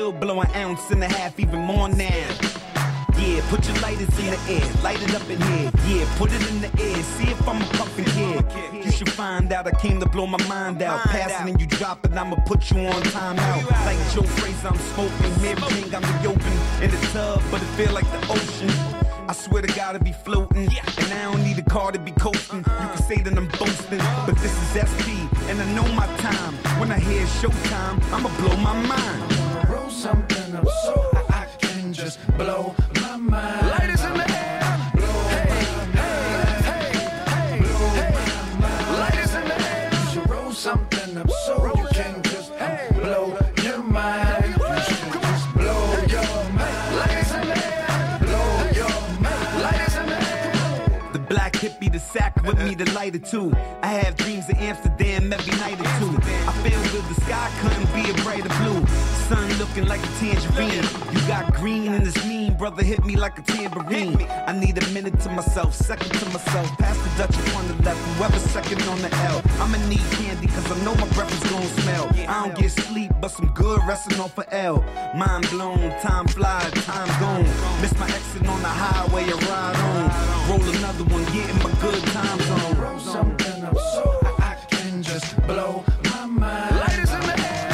still blow an ounce and a half, even more now. Yeah, put your lighters in the air, light it up in here. Yeah, put it in the air, see if I'm a puffin' kid. You should find out I came to blow my mind out. Passing and you drop it, I'ma put you on timeout. Like Joe Frazier, I'm smoking, Mary Jane got me open in the tub, but it feel like the ocean. I swear to God I be floating, and I don't need a car to be coasting. You can say that I'm boasting, but this is SP, and I know my time. When I hear showtime, I'ma blow my mind. Roll something up so I can just blow my mind. Lighters in the air. Blow my mind. Lighters in the air. You should roll something up so you can just blow your mind. You should just blow your mind. Lighters in the air. Blow your mind. Lighters in the air. The black hippie, the sack with me, the lighter too. I have dreams of Amsterdam every night or two. I feel good, the sky couldn't be a brighter blue. Sun looking like a tangerine. You got green and it's mean, brother hit me like a tambourine. I need a minute to myself, second to myself. Pass the Dutch on the left, whoever second on the L. I'ma need candy cause I know my breath is gonna smell. I don't get sleep, but some good resting off of L. Mind blown, time flies, time gone. Miss my exit on the highway, I ride on. Roll another one, getting my good time zone. Roll something up so I can just blow my mind. Lighters in the air.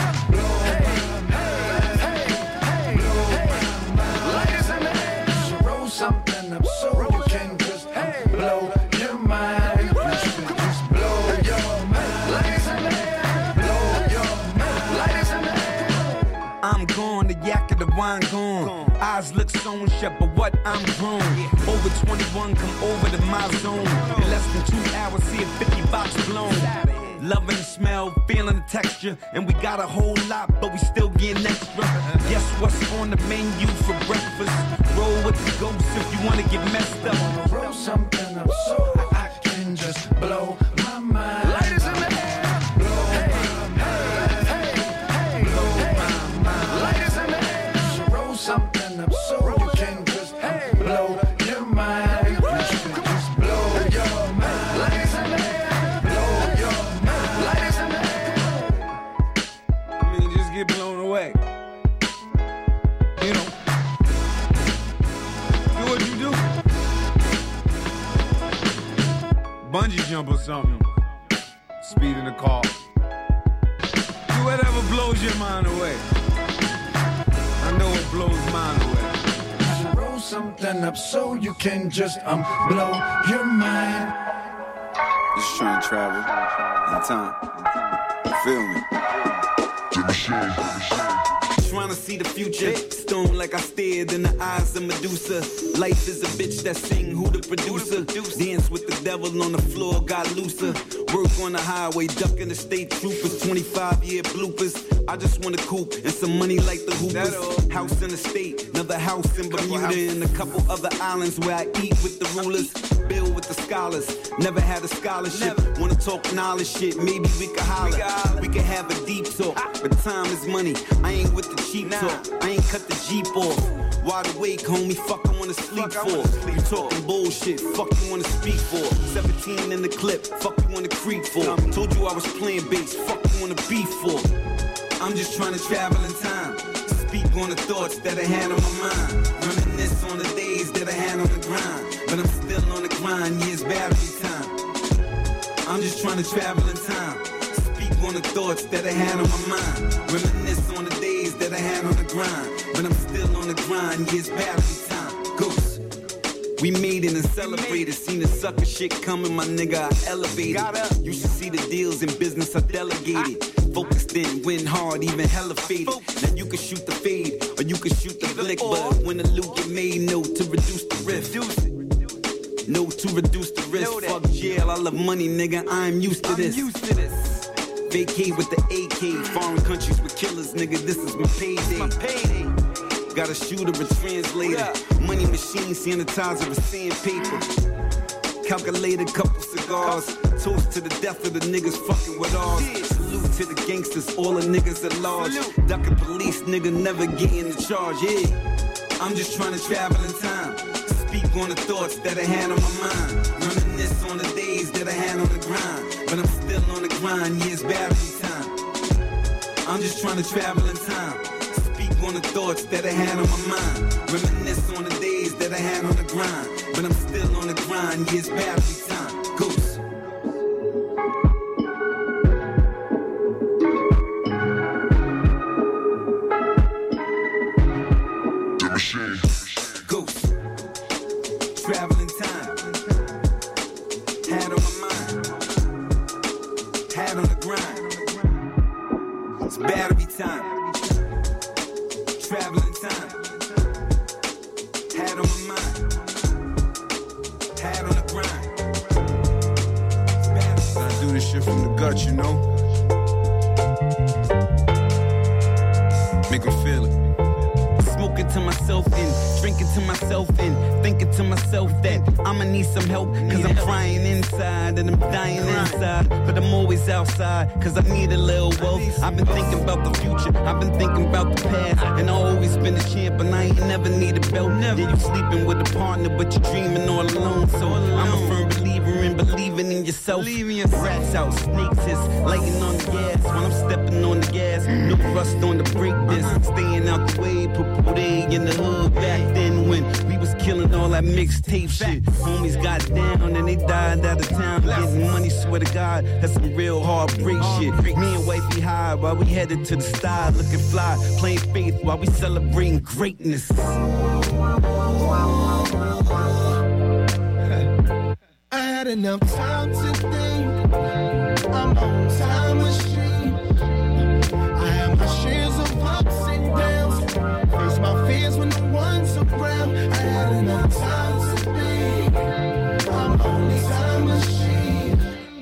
Something up so you can just blow your mind. You should just blow your mind. Lighters in the air. Blow your mind. Lighters in the air. I'm gone, the yak of the wine gone. Eyes look stone shut, but what I'm grown. Over 21, come over to my zone. In less than 2 hours, see a 50 box blown. Loving the smell, feeling the texture. And we got a whole lot, but we still getting extra. Guess what's on the menu for breakfast? Roll with the ghost if you wanna get messed up. Roll something up so I can just blow my mind. Lighters in the air. Blow my mind. Blow my mind. Lighters in the air. You should roll something up so you can just blow your mind. You should just blow your mind. Lighters in the air. Blow your mind. Lighters in the air. I mean, just get blown away. You know. Do what you do. Bungee jump or something. Speed in the car. Do whatever blows your mind away. I know it blows mine away. You should roll something up so you can just blow your mind. Just trying to travel in time. You feel me? Trying to see the future, stone like I stared in the eyes of Medusa. Life is a bitch that sing, who the producer? Dance with the devil on the floor, got looser. Work on the highway, ducking the state troopers. 25-year bloopers. I just want a coupe and some money like the Hoopers. House in the state, another house in Bermuda, and a couple other islands where I eat with the rulers. Bill with the scholars, never had a scholarship. Wanna talk knowledge shit, maybe we could holler. We could have a deep talk, but time is money. I ain't with the cheap talk, I ain't cut the Jeep off. Wide awake, homie, fuck I wanna sleep for. You talking bullshit, fuck you wanna speak for. 17 in the clip, fuck you wanna creep for. Told you I was playing bass, fuck you wanna beef for. I'm just trying to travel in time. Speak on the thoughts that I had on my mind. Reminisce on the days that I had on the grind. But I'm still on the grind, yeah, it's battery time. I'm just trying to travel in time. Speak on the thoughts that I had on my mind. Reminisce on the days that I had on the grind. But I'm still on the grind, yeah, it's battery time. Goose. We made it and celebrated. Seen the sucker shit coming, my nigga, I elevated. You should see the deals in business I delegated. Focused in, win hard, even hella faded. Now you can shoot the fade, or you can shoot the flick. But when the loot get made, no, to reduce the risk. No, to reduce the risk. Fuck jail, I love money, nigga, I'm used to this. Vacate with the AK, foreign countries with killers, nigga, this is my payday. Got a shooter, a translator, money machine, sanitizer, and sandpaper. Calculator, couple cigars. Toast to the death of the niggas fucking with ours. Salute to the gangsters, all the niggas at large. Ducking police, nigga, never getting the charge, yeah. I'm just trying to travel in time. Speak on the thoughts that I had on my mind. Reminisce on the days that I had on the grind. But I'm still on the grind, yeah, it's battery time. I'm just trying to travel in time. Speak on the thoughts that I had on my mind. Reminisce on the days that I had on the grind. But I'm still on the grind, yeah, it's battery time. Goose. The machine. Goose. Traveling time. Had on my mind. Had on the grind. It's battery time. Traveling time. Had on my mind. Had on the grind. It's battery time. I do this shit from the gut, you know? Make 'em feel it. Smoking to myself and drinking to myself and thinking to myself that I'ma need some help cause I'm crying inside and I'm dying inside, but I'm always outside cause I need a little wealth. I've been thinking about the future, I've been thinking about the past, and I always been a champ and I ain't never need a belt. Yeah, you sleeping with a partner but you're dreaming all alone, so I'm a firm believer in believing in yourself. Rats out, snakes is lighting on the gas when I'm stepping on the gas. No rust on the brake disc, staying out the way, put they in the hood back then when we was killing all that mixtape shit. Homies got down and they died out of town. Getting money, swear to God, that's some real heartbreak shit. Me and wifey high while we headed to the sky, looking fly, playing faith while we celebrating greatness. I had enough time to think. I'm on time machine. I have my shares of ups and downs. Face my fears when no one's around. I had enough time to think. I'm on time machine.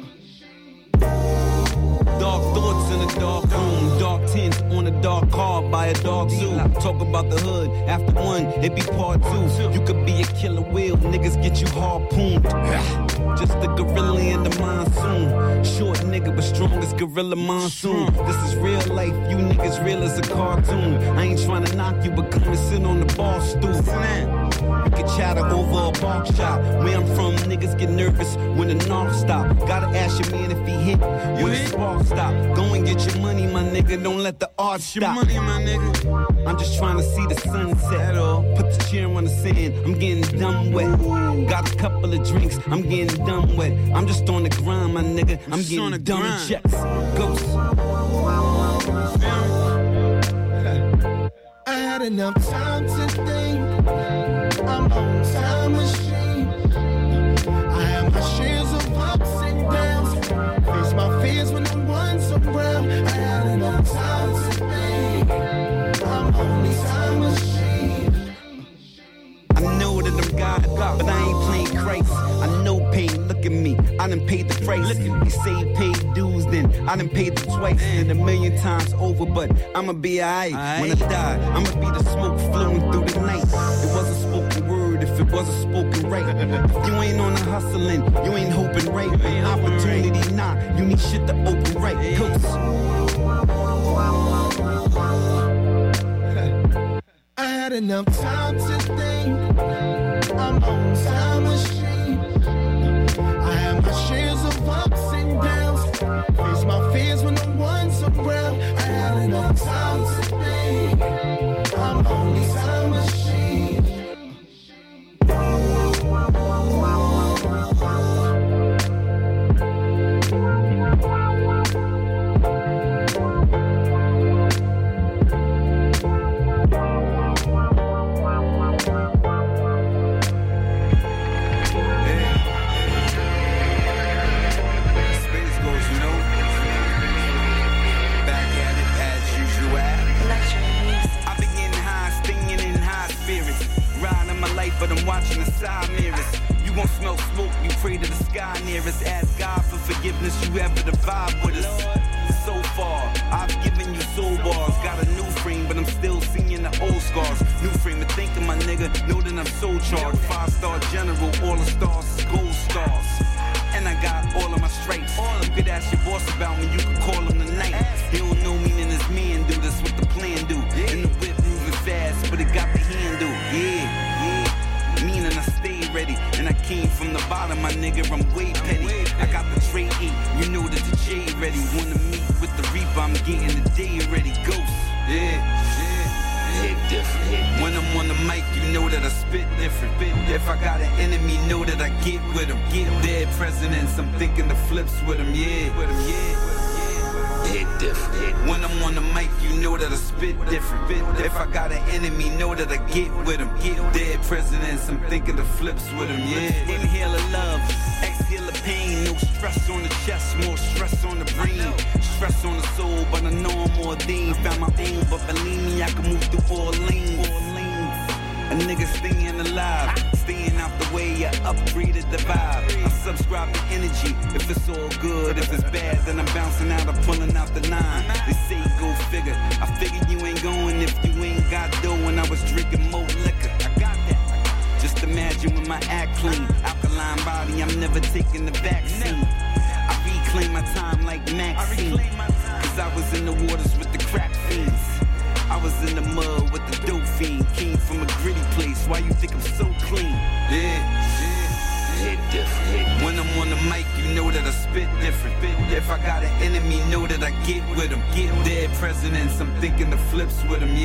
Dark thoughts in a dark room, dark tints on a dark car by a dark zoo. Talk about the hood, after one, it be part two. You could be a killer whale, niggas get you harpooned. Just a gorilla in the monsoon. Short nigga, but strong as gorilla monsoon. This is real life, you niggas real as a cartoon. I ain't trying to knock you, but come and sit on the bar stool. You can chatter over a bark shop. Where I'm from, niggas get nervous when the north stop. Gotta ask your man if he hit when the spark stop. Go and get your money, my nigga, don't let the art stop. Your money, my nigga. I'm just trying to see the sunset. Put the chair on the sand, I'm getting dumb wet. Got a couple of drinks, I'm getting dumb wet. I'm just on the grind, my nigga, I'm getting dumb checks. Ghost. I had enough time to think. I'm on time machine. I have my shares of ups and downs. Face my fears when no one's around. I had enough time to think. I'm on time machine. I know that I'm God, but I ain't playing Christ. I know pain, look at me, I done paid the price. They say paid dues, then I done paid them twice. And 1,000,000 times over, but I'ma be alright. When I die, I'ma be the smoke flowing through the night. It was a spoken word if it wasn't spoken right. If you ain't on the hustling, you ain't hoping right. Opportunity not, you need shit to open right. Coast. I had enough time to think. I'm on time machine. I have my shares of ups and downs. Face my fears when no one's around. I had enough time to think. I'm on time machine. But I'm watching the side mirrors. You gon' smell smoke, you pray to the sky nearest. Ask God for forgiveness, you ever the vibe with us. So far, I've given you soul bars. Got a new frame, but I'm still seeing the old scars. New frame of thinking, my nigga, know that I'm so charged. 5-star general, all the stars is gold stars. And I got all of my stripes. You could ask your boss about me, you could call him tonight. He don't know me, then his man do. That's what the plan do. And the whip moving fast, but it got the handle. Yeah. Meaning I stay ready, and I came from the bottom, my nigga, I'm way petty. I got the tray 8, you know that the J ready. Wanna meet with the Reaper, I'm getting the day ready. Ghost, yeah. hit different. When I'm on the mic, you know that I spit different. If I got an enemy, know that I get with him. Dead presidents, I'm thinking the flips with him, hit different. When I'm on the mic, you know that I spit different. If I got an enemy, know that I get with him. Dead presidents, I'm thinking the flips with him, Inhale the love, exhale the pain. No stress on the chest, more stress on the brain. Stress on the soul, but I know I'm ordained. Found my own, but believe me, I can move through all lanes. A nigga staying alive, staying out the way, I upgraded the vibe. I subscribe to energy, if it's all good. If it's bad, then I'm bouncing out, I'm pulling out the 9. They say go figure, I figure you ain't going if you ain't got dough. When I was drinking more liquor, I got that. Just imagine when my act clean, alkaline body, I'm never taking the vaccine. I reclaim my time like Maxine, cause I was in the waters with the crack fiends. I was in the mud with the dope fiend. Came from a gritty place. Why you think I'm so clean? Hit different. When I'm on the mic, you know that I spit different. If I got an enemy, know that I get with him. Dead presidents, I'm thinking the flips with him,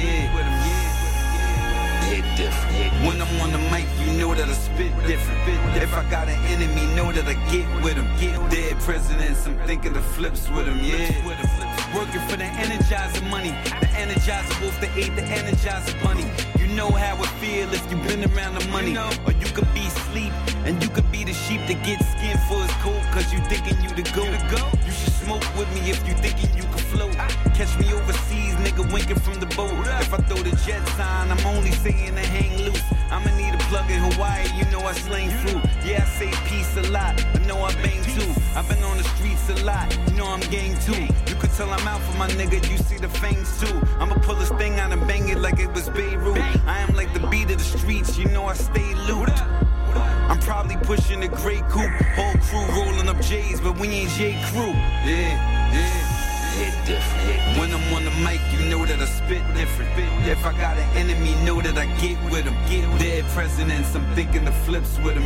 Hit different. When I'm on the mic, you know that I spit different. If I got an enemy, know that I get with him. Dead presidents, I'm thinking the flips with him, Working for the Energizer money, the Energizer wolf, the aid, the Energizer bunny. You know how it feel if you been around the money. Or you could be sleep, and you could be the sheep that gets skinned for his coat, cause you thinking you the go. You should smoke with me if you thinking you can float. Catch me overseas, nigga winking from the boat. If I throw the jet sign, I'm only saying to hang loose. I'ma need a plug in Hawaii, you know I slang fruit. Yeah, I say peace a lot, but know I bang too. I've been on the streets a lot, you know I'm gang too. You could tell I'm out for my nigga, you see the fangs too. I'ma pull this thing out and bang it like it was Beirut. I am like the beat of the streets, you know I stay loot. I'm probably pushing a gray coupe, whole crew rolling up J's, but we ain't J crew. Hit different. When I'm on the mic, you know that I spit different. If I got an enemy, know that I get with him. Dead presidents, I'm thinking the flips with him,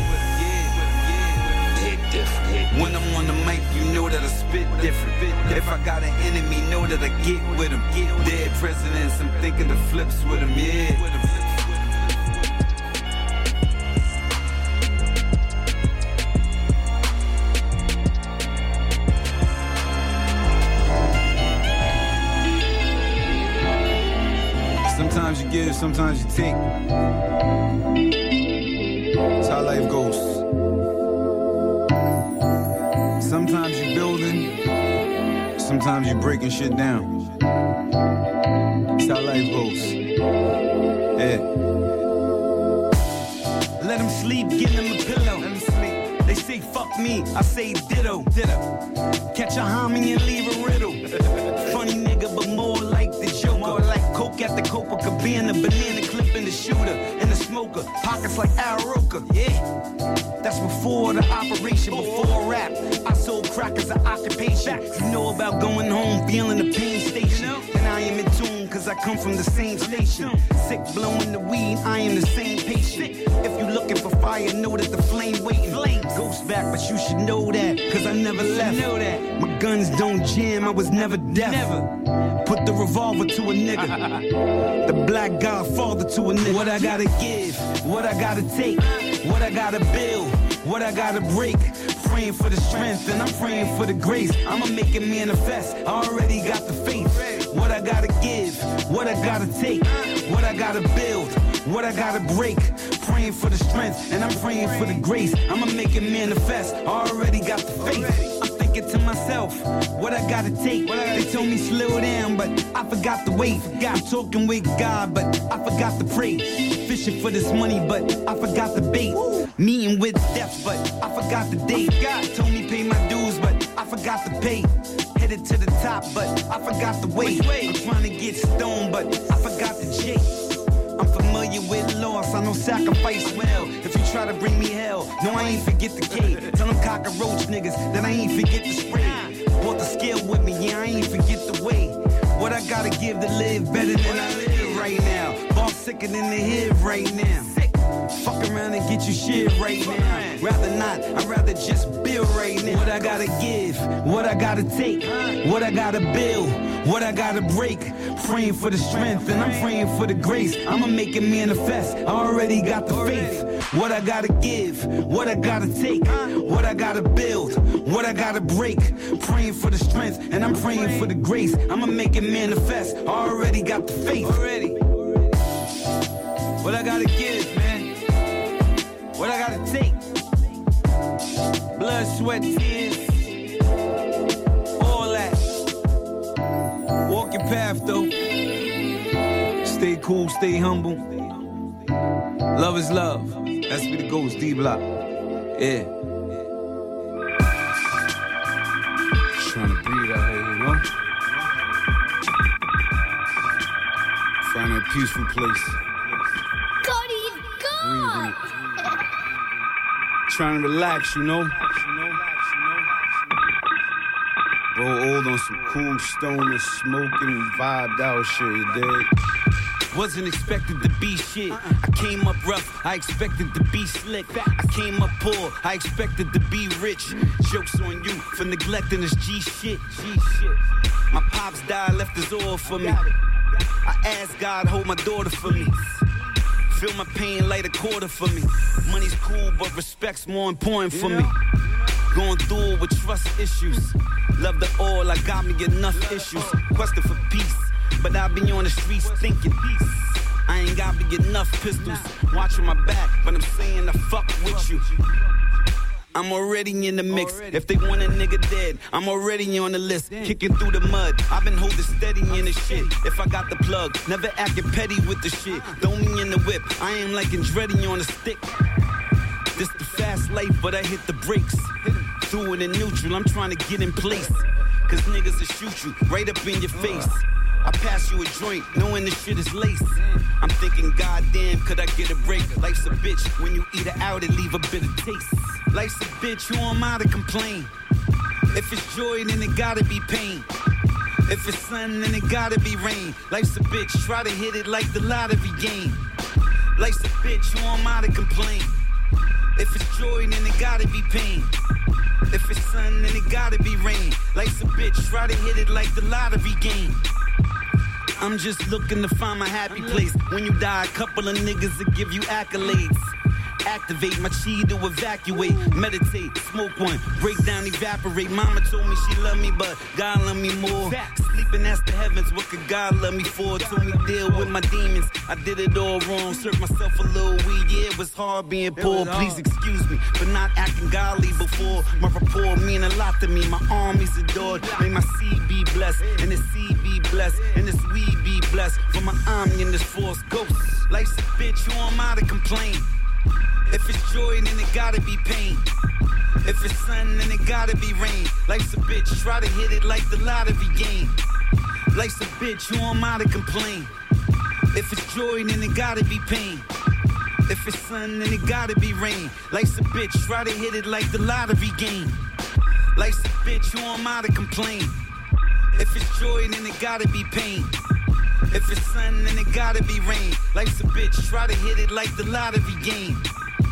Hit different. When I'm on the mic, you know that I spit different. If I got an enemy, know that I get with him. Dead presidents, I'm thinking the flips with him, Sometimes you give, sometimes you take. That's how life goes. Sometimes you building, sometimes you breaking shit down. That's how life goes. Let him sleep, give him a pillow. Let him sleep. They say fuck me, I say ditto. Catch a homie and leave a riddle. Funny nigga, but more like the Joker. More like coke at the Copacabana, banana clip in the shooter, and the smoker, pockets like Al Roker. That's before the operation, before rap. I sold crack as an occupation. You know about going home, feeling the pain station. And I am in tune, cause I come from the same station. Sick blowing the weed, I am the same patient. If you looking for fire, know that the flame waiting. Ghost back, but you should know that, cause I never left. My guns don't jam, I was never deaf. Put the revolver to a nigga. The black godfather to a nigga. What I gotta give, what I gotta take, what I gotta build, what I gotta break. Praying for the strength and I'm praying for the grace. I'ma make it manifest, I already got the faith. What I gotta give, what I gotta take, what I gotta build, what I gotta break. Praying for the strength and I'm praying for the grace. I'ma make it manifest, I already got the faith. I'm thinking to myself, what I gotta take. They told me slow down, but I forgot to wait. Forgot talking with God, but I forgot to pray. Fishing for this money, but I forgot the bait. Meeting with death, but I forgot the date. God told me pay my dues, but I forgot to pay. Headed to the top, but I forgot the way. I'm trying to get stoned, but I forgot the J. I'm familiar with loss, I know sacrifice well. If you try to bring me hell, no, I ain't forget the K. Tell them cockroach niggas that I ain't forget the spray. Bought the scale with me, yeah, I ain't forget the way. What I gotta give to live better than I live right now. Boss sicker than the head right now. Fuck around and get you shit right now. Rather not, I'd rather just build right now. What I gotta give, what I gotta take, what I gotta build, what I gotta break. praying for the strength and I'm praying for the grace. I'ma make it manifest. I already got the faith. What I gotta give, what I gotta take, what I gotta build, what I gotta break. Praying for the strength and I'm praying for the grace. I'ma make it manifest. I already got the faith. Already. What I gotta give, man. What I gotta take. Blood, sweat, tears. All that. Walk your path, though. Stay cool, stay humble. Love is love. That's where it goes, D-Block. Yeah. Trying to breathe out here, you know? Find a peaceful place. Cody's gone! Trying to relax, you know? Grow old on some cool stoner, smoking, vibed out shit, you dig? Wasn't expected to be shit. I came up rough, I expected to be slick. I came up poor, I expected to be rich. Jokes on you for neglecting this G shit. My pops died, left his all for me. I asked God, hold my daughter for me. Feel my pain, light a quarter for me. Money's cool, but respect's more important for me. Going through it with trust issues. Love the all, I got me enough issues. Question for peace. But I be on the streets thinking I ain't got me enough pistols. Watching my back, but I'm saying I fuck with you. I'm already in the mix. If they want a nigga dead, I'm already on the list. Kicking through the mud, I've been holding steady in the shit. If I got the plug, never acting petty with the shit. Throw me in the whip, I am like Andretti on a stick. This the fast life, but I hit the brakes. Through it in neutral, I'm trying to get in place. Cause niggas will shoot you right up in your face. I pass you a joint, knowing this shit is lace. I'm thinking, goddamn, could I get a break? Life's a bitch, when you eat it out, it leave a bitter taste. Life's a bitch, who am I to complain? If it's joy, then it gotta be pain. If it's sun, then it gotta be rain. Life's a bitch, try to hit it like the lottery game. Life's a bitch, who am I to complain? If it's joy, then it gotta be pain. If it's sun, then it gotta be rain. Life's a bitch, try to hit it like the lottery game. I'm just looking to find my happy place. When you die, a couple of niggas will give you accolades. Activate my chi to evacuate. Meditate, smoke one, break down, evaporate. Mama told me she loved me, but God loved me more. Sleeping, ask the heavens, what could God love me for? Told me deal with my demons. I did it all wrong, served myself a little weed. Yeah, it was hard being poor. Please excuse me for not acting godly before. My rapport mean a lot to me. My armies adored. May my seed be blessed, and the seed be blessed, and this weed be blessed. For my army and this force ghost. Life's a bitch, who am I to complain? If it's joy, then it gotta be pain. If it's sun, then it gotta be rain. Life's a bitch, try to hit it like the lottery game. Life's a bitch, who am I to complain? If it's joy, then it gotta be pain. If it's sun, then it gotta be rain. Life's a bitch, try to hit it like the lottery game. Life's a bitch, who am I to complain? If it's joy, then it gotta be pain. If it's sun, then it gotta be rain. Life's a bitch, try to hit it like the lottery game.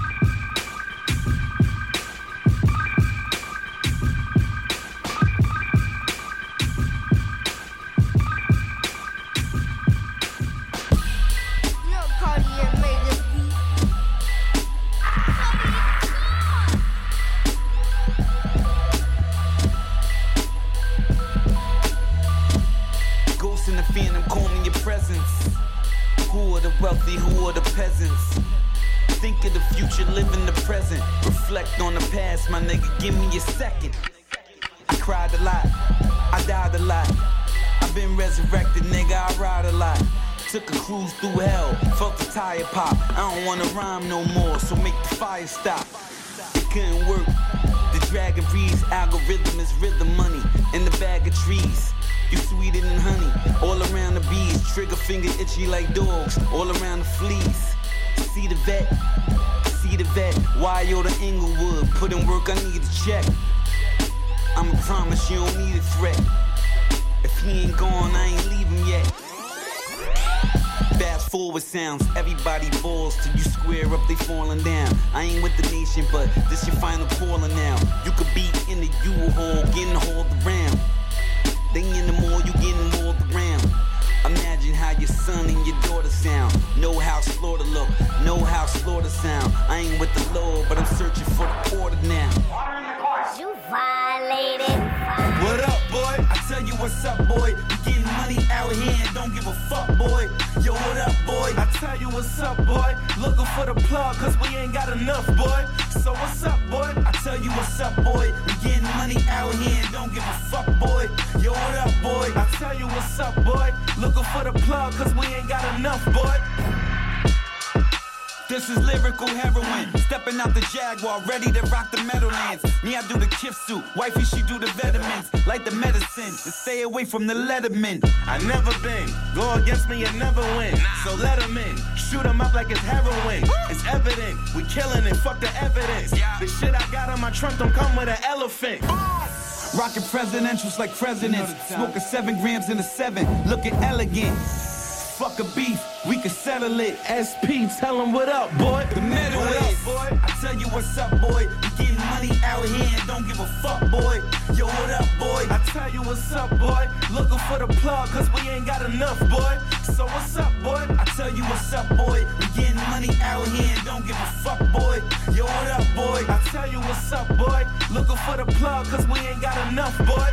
Who are the wealthy, who are the peasants? Think of the future, live in the present. Reflect on the past, my nigga, give me a second. I cried a lot, I died a lot. I've been resurrected, nigga, I ride a lot. Took a cruise through hell, felt the tire pop. I don't wanna rhyme no more, so make the fire stop. It couldn't work, the dragon breeze. Algorithm is rhythm money, in the bag of trees. You sweeter than honey, all around the bees. Trigger finger itchy like dogs, all around the fleas. See the vet, Why the Inglewood, put in work, I need a check. I'ma promise you don't need a threat. If he ain't gone, I ain't leaving yet. Fast forward sounds, everybody balls till you square up, they falling down. I ain't with the nation, but this your final calling now. You could be in the U-Haul, getting hauled around. They in the mall, you getting hauled around. Imagine how your son and your daughter sound. Know how slaughter look, know how slaughter sound. I ain't with the Lord, but I'm searching for the order now. You violated. What up, boy? I tell you what's up, boy. We getting money out here and don't give a fuck, boy. Yo, what up, boy? I tell you what's up, boy. Looking for the plug, cause we ain't got enough, boy. So what's up, boy? I tell you what's up, boy. We getting money out here and don't give a fuck, boy. Yo, what up, boy? I tell you what's up, boy. Looking for the plug, cause we ain't got enough, boy. This is lyrical heroin. Stepping out the Jaguar, ready to rock the Meadowlands. Me, I do the kiff suit. Wifey, she do the vitamins. Like the medicine, and stay away from the letterman. I never been. Go against me and never win. So let him in. Shoot him up like it's heroin. It's evident. We killing it. Fuck the evidence. The shit I got in my trunk don't come with an elephant. Rockin' presidentials like presidents. Smoking 7 grams in a 7. Looking elegant. Fuck a beef, we can settle it. SP, tell him what up, boy. The middle what is, up, boy. I tell you what's up, boy. We getting money out here and don't give a fuck, boy. Yo, what up, boy? I tell you what's up, boy. Looking for the plug, cause we ain't got enough, boy. So what's up, boy? I tell you what's up, boy. We getting money out here and don't give a fuck, boy. Yo, what up, boy? I tell you what's up, boy. Looking for the plug, cause we ain't got enough, boy.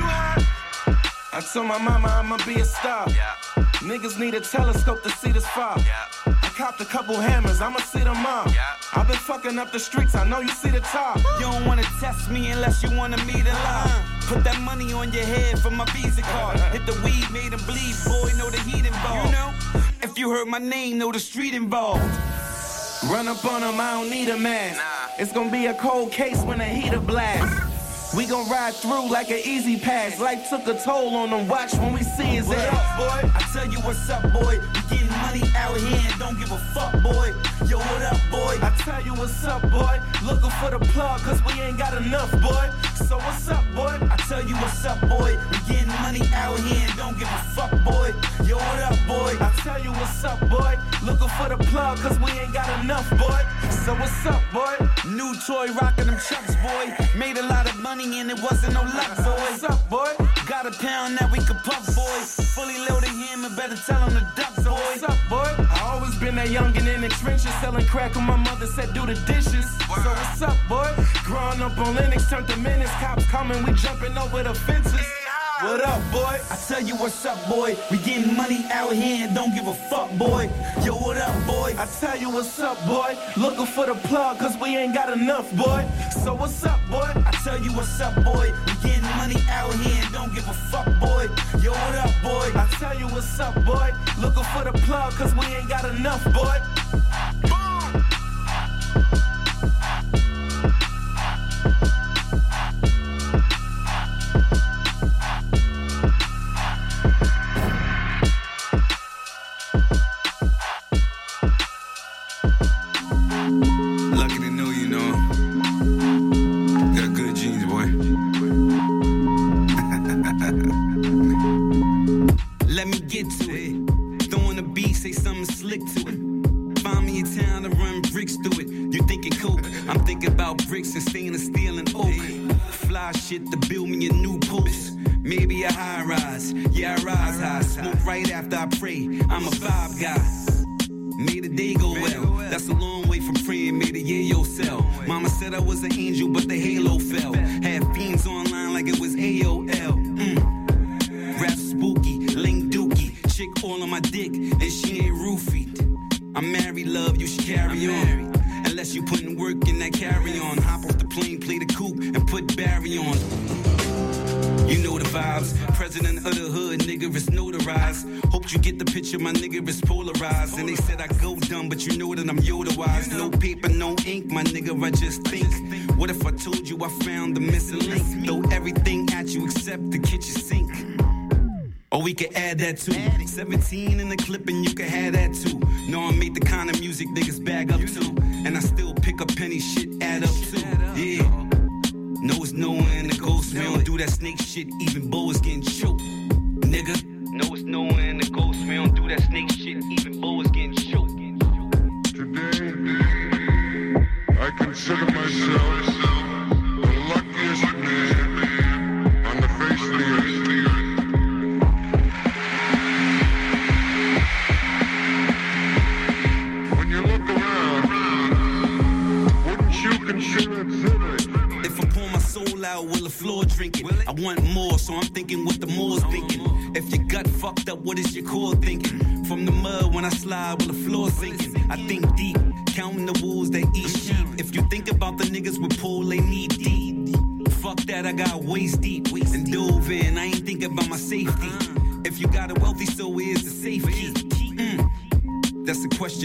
I told my mama I'ma be a star. Niggas need a telescope to see this far. I copped a couple hammers, I'ma see them all. I've been fucking up the streets, I know you see the top. You don't wanna test me unless you wanna meet a line. Put that money on your head for my Visa card. Hit the weed, made him bleed, boy, know the heat involved. You know, if you heard my name, know the street involved. Run up on him, I don't need a mask. It's gonna be a cold case when the heater blast. We gon' ride through like an easy pass. Life took a toll on them, watch when we see his what ass. Up, boy? I tell you what's up, boy. We getting money out here and don't give a fuck, boy. Yo, what up, boy? I tell you what's up, boy. Looking for the plug, cause we ain't got enough, boy. So what's up, boy? I tell you what's up, boy. We getting money out here and don't give a fuck, boy. Yo, what up, boy? I tell you what's up, boy. Looking for the plug, cause we ain't got enough, boy. So what's up, boy? New toy rocking them chucks, boy. Made a lot of money and it wasn't no luck, boy. What's up, boy? Got a pound that we could puff, boy. Fully loaded hammer, better tell him to duck, boy. What's up, boy? I always been that youngin' in the trenches, selling crack when my mother said do the dishes. Wow. So what's up, boy? Growing up on Linux, turned to menace. Cops coming, we jumping over the fences. What up, boy? I tell you what's up, boy. We getting money out here and don't give a fuck, boy. Yo, what up, boy? I tell you what's up, boy. Looking for the plug, cause we ain't got enough, boy. So what's up, boy? I tell you what's up, boy. We getting money out here and don't give a fuck, boy. Yo, what up, boy? I tell you what's up, boy. Looking for the plug, cause we ain't got enough, boy. Lucky to know you know. Got good genes, boy. Let me get to it. Throwing a beat, say something slick to it. Find me a town to run bricks through it. You thinking coke? I'm thinking about bricks and stainless steel and oak. Fly shit to build me a new post. Maybe a high rise. Yeah, I rise high. Smoke right after I pray. I'm a vibe guy. May the day go well. That's a long way from praying. May the yayo sell. Mama said I was an angel, but the halo fell. Had fiends online like it was AOL. Rap spooky, Link Dookie. Chick all on my dick, and she ain't roofied. I'm married, love, you should carry on. Unless you putting work in that carry on. Hop off the plane, play the coupe, and put Barry on. You know the vibes. President of the hood, nigga is notarized. Hope you get the picture, my nigga is polarized. And they said I go dumb, but you know that I'm Yoda-wise. No paper, no ink, my nigga, I just think. What if I told you I found the missing link? Throw everything at you except the kitchen sink. Or we could add that too. 17 in the clip and you could have that too. Know I make the kind of music niggas bag up to. And I still pick up penny shit, add up too. Yeah. No, it's nowhere in the ghost. We don't do that snake shit, even Bo is getting choked. Nigga. No, it's nowhere in the ghost. We don't do that snake shit, even Bo is getting choked. Today, I consider myself the luckiest man on the face of the earth. the floor drinking. I want more, so I'm thinking what the more's thinking. If your gut fucked up, what is your core thinking? From the mud when I slide, will the floor sinking? I think deep, counting the wolves that eat sheep. If you think about the niggas with pull, they need deep. Fuck that, I got waist deep and dove in. I ain't thinking about my safety. If you got a wealthy, so is the safety. That's a question